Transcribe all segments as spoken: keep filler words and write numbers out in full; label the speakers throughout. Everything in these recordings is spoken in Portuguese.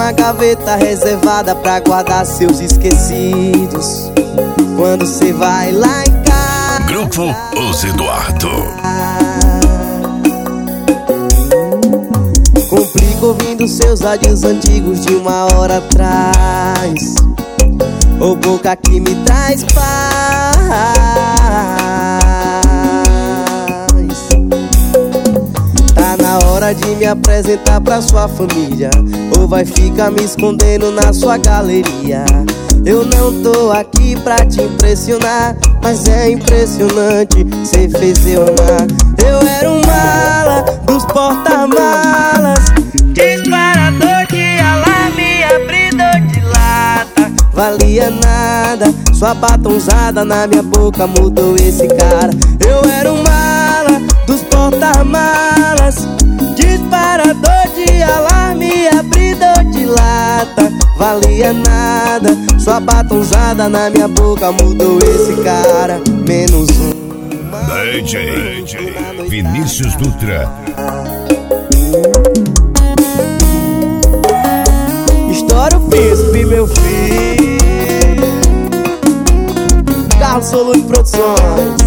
Speaker 1: uma gaveta reservada pra guardar seus esquecidos. Quando cê vai lá em casa,
Speaker 2: Grupo Os Eduardo.
Speaker 1: complico ouvindo seus áudios antigos de uma hora atrás. Ô boca que me traz paz. Tá na hora de me apresentar pra sua família, ou vai ficar me escondendo na sua galeria. Eu não tô aqui pra te impressionar, mas é impressionante, cê fez eu amar. Eu era um mala dos porta-malas, disparador de alarme, abridor de lata. Valia nada, sua batonzada na minha boca mudou esse cara. Eu era um mala dos porta-malas, disparador de alarme, abridor de lata. Valia nada, sua batonzada na minha boca mudou esse cara. Menos um
Speaker 2: D J, D J Vinícius Dutra.
Speaker 1: Estoura o príncipe, meu filho. Carlos Solo de Produções.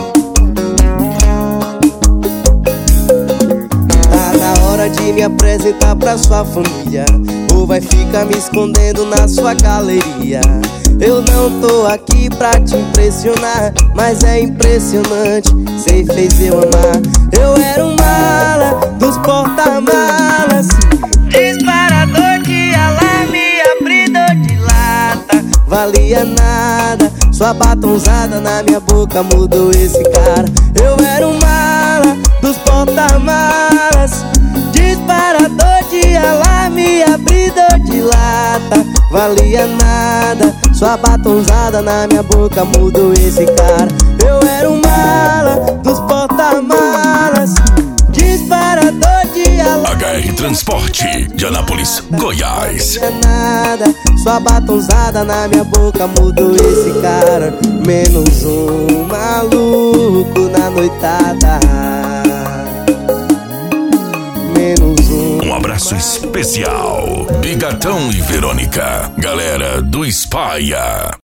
Speaker 1: Tá na hora de me apresentar pra sua família, ou vai ficar me escondendo na sua galeria. Eu não tô aqui pra te impressionar, mas é impressionante, cê fez eu amar. Eu era um mala dos porta-malas, disparador de alarme, abridor de lata. Valia nada, sua batonzada na minha boca mudou esse cara. Eu era um mala dos porta-malas, disparador de alarme, abridor de lata. Valia nada, sua batonzada na minha boca mudou esse cara. Eu era um mala dos porta-malas, disparador de alarme.
Speaker 2: H R Transporte de Anápolis, Goiás.
Speaker 1: Valia nada, sua batonzada na minha boca mudou esse cara. Menos um maluco na noitada. Menos um.
Speaker 2: Um abraço especial, Bigatão e Verônica, galera do Espalha.